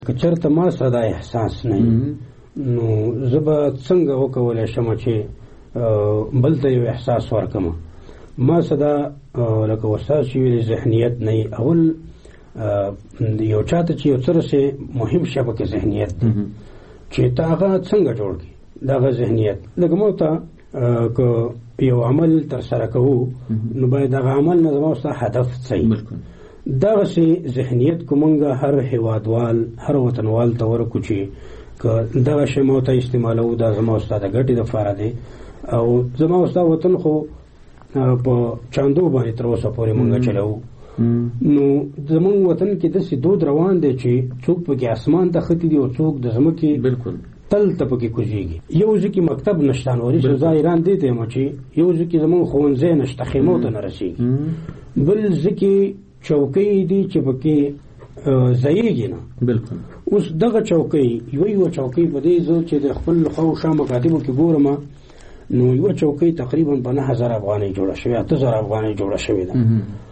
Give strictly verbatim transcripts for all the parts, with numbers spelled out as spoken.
که چېرته ما سره دا احساس نه نو زه به څنګه وکولی شم چې بل ته یو احساس ورکړم. ما سره دا لکه استاد چې ویلي ذهنیت نه اول یو چاته چې یو څه رسې مهم شی پکې ذهنیت دی چې ته هغه څنګه جوړ کړي دغه ذهنیت. لکه موږ ته که یو عمل ترسره کوو نو باید دغه عمل نه زما ستا هدف صحیح دغسې ذهنیت که مونږ هر هیوادوال هر وطنوال ته ورکړو چې که دغه شی مو ته استعمالوو دا زما ستا د ګټې دپاره دی او زما ستا وطن خو په چاندو باندې تر اوسه پورې مونږ چلوو نو زمونږ وطن کې داسې دود روان دی چې څوک پکې اسمان ته ختي دي او څوک د ځمکې بالکل تل ته پکې کوزیږي. یو ځکه مکتب نشته نوري زه ایران دی ته چې یو ځکه زمونږ ښوونځی نشته خیمو ته نه رسېږي بل ځکه چوکۍ دي چې پکې ځایږي نه بالکل. اوس دغه چوکۍ یو یو چوکۍ په دې زه چې د خپل خو شا مکاتبو کې ګورم نو یو چوکۍ تقریبا په نه هزار افغانۍ جوړه شوې اته زره افغانۍ جوړه شوې ده.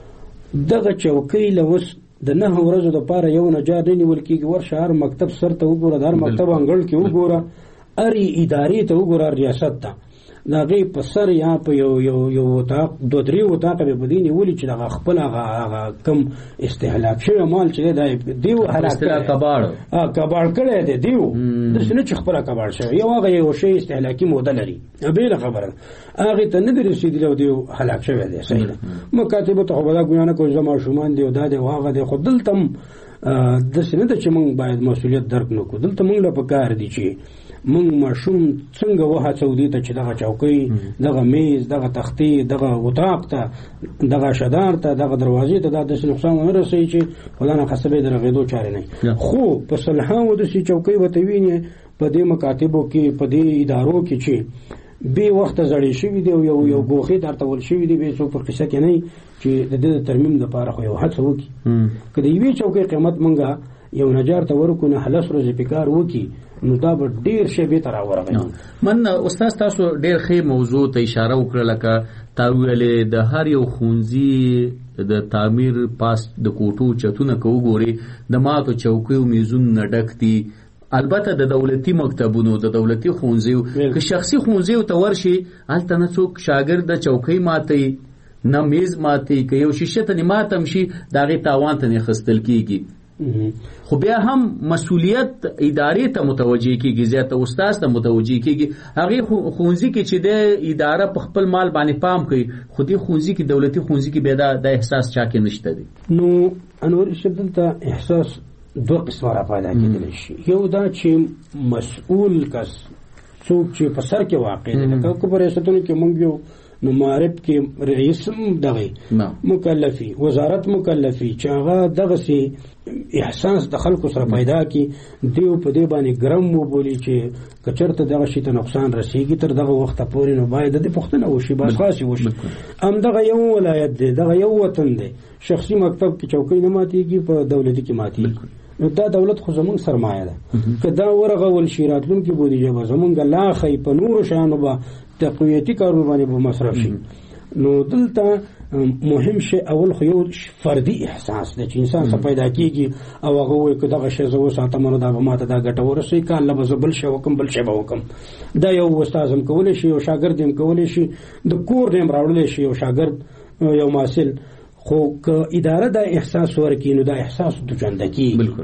دغه چوکۍ له اوس د نه ورځو دپاره یو نجار نه نیول کېږي. ورشه هر مکتب سر ته وګوره د هر مکتب انګړ کې وګوره هرې ادارې ته وګوره ریاست ته د هغې په سر یا په یو یو یو اتاق دوه درې اتاقه به په دې نیولي چې دغه خپل هغه کم استهلاک شوی مال چې دی دیو هلاک کباړ کباړ کړی دی دیو داسې نه چې خپله کباړ شوی یو هغه یو شی استهلاکي موده لري بېله خبره هغې ته نه دی رسېدلي او دیو هلاک شوی دی صحیح ده. مکاتبو ته خو به دا ګویا نه کوو زه ماشومان دی او دا دی او هغه دی خو دلته هم داسې نه ده چې موږ باید مسؤلیت درک نه کړو. دلته موږ له پکار دي چې موږ ماشوم څنګه وهڅوو دې ته چې دغه چوکۍ دغه میز دغه تختې دغه اتاق ته دغه شدار ته دغه دروازې ته دا داسې نقصان ونه رسوي چې خدا ناخواسته به یې د رغېدو چارې نه. خو په صلحاو داسې چوکۍ به ته وینې په دې مکاتبو کې په دې ادارو کې چې بې وخته زړې شوي دي او یو یو ګوښې درتول شوي دي بې څوک په قصه کې نه چې د دې د ترمیم دپاره خو یو هڅه وکړي. که د یوې چوکۍ قیمت مونږه یو نجار ته ورکړو نه هلس ورځې په کار وکړي نو دا به ډېر شی بېرته راورغوي. من استاد تاسو ډېر ښې موضوع ته اشاره وکړه لکه تا ویلې د هر یو ښوونځي د تعمیر پاس د کوټو چتونه که وګورې د ماتو چوکیو میزونو نه ډک دي. البته د دولتي مکتبونو د دولتي ښوونځیو که شخصي ښوونځیو ته ورشي هلته نه څوک شاګرد د چوکۍ ماتوي نه میز ماتوي که یو شیشه ته ماتم شي د هغې تاوان ته نه اخیستل کېږي. خو بیا هم مسؤلیت ادارې ته متوجه کېږي زیاته استاد ته متوجه کېږي. هغې ښوونځي کې چې د اداره په خپل مال باندې پام کوي خو دې ښوونځي کې دولتي ښوونځي کې بیا دا احساس چا کې نشته دی. نو انور صاحب دلته احساس دوه قسمه را پیدا کېدلی شي. یو دا چې مسؤول کس څوک چې په سر کې واقع دی لکه که په ریاستونو کې مونږ یو نو معرب کې رئیس دغه مکلفي وزارت مکلفي چې هغه دغسې احساس د خلکو سره پیدا کړي دیو په دې باندې ګرم وبولي چې که چېرته دغه شي ته نقصان رسېږي تر دغه وخته پورې نو باید د دې پوښتنه وشي باسخاسي وشي. همدغه یو ولایت دی دغه یو وطن دی شخصي مکتب کې چوکۍ نه ماتېږي په دولتي کې ماتېږي نو دا دولت خو زمونږ سرمایه ده. که دا ورغول شي راتلونکي بودیجه به زمونږ لا ښایي په نورو شیانو به تقویتي کارونو باندې به مصرف شي. نو دلته مهم شی اول خو یو فردي احساس دی چې انسان څه پیدا کېږي او هغه وایي که دغه شی زه وساتم نو دا به ماته دا ګټه ورسوي که الله به زه بل شی وکړم بل شی به وکړم. دا یو استاذ هم کولی شي یو شاګرد هم کولی شي د کور نه هم راوړلی شي یو شاګرد یو محصل. خو که اداره دا احساس ورکړي نو دا احساس دوچنده کېږي بالکل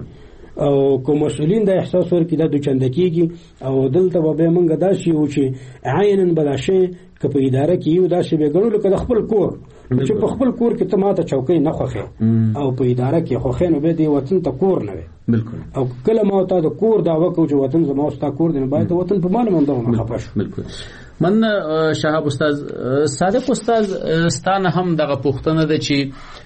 او که مسؤلین دا احساس ورکړي دا دوچنده کېږي. او دلته به بیا موږ داسې یو چې عینا به دا شی که په اداره کې یو داسې به ګڼو لکه د خپل کور چې په خپل کور کې ته ماته چوکۍ نه خوښې او په اداره کې خوښې نو بیا دې وطن ته کور نه وي بالکل. او کله ما تا د کور دعوه کوو چې وطن زما ستا کور دی نو باید د وطن په معنی باندې نه خفه شو بالکل. من شهاب استاد صادق استاد ستانه هم دغه پوښتنه ده چې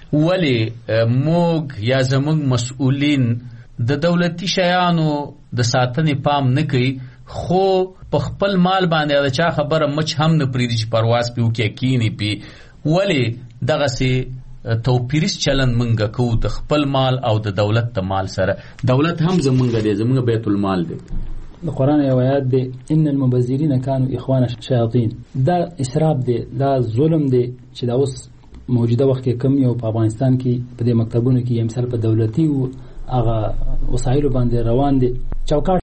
ولې موږ یا زموږ مسؤلین د دولتي شیانو د ساتنې پام نه کوي خو په خپل مال باندې د چا خبره مچ هم نه پرېږدي چې پرواز پې وکړي کینې پې ولې دغسې توپیریز چلند مونږ کوو د خپل مال او د دولت د مال سره. دولت هم زمونږ دی زمونږ بیت المال دی. د قرآن یو آیات دی ان المبذرین کانوا اخوان الشیاطین. دا اسراف دی دا ظلم دی چې دا اوس موجوده وخت کې کم یو په افغانستان کې په دې مکتبونو کې مثال په دولتي هغه وسایلو باندې روان دي. چوکاټ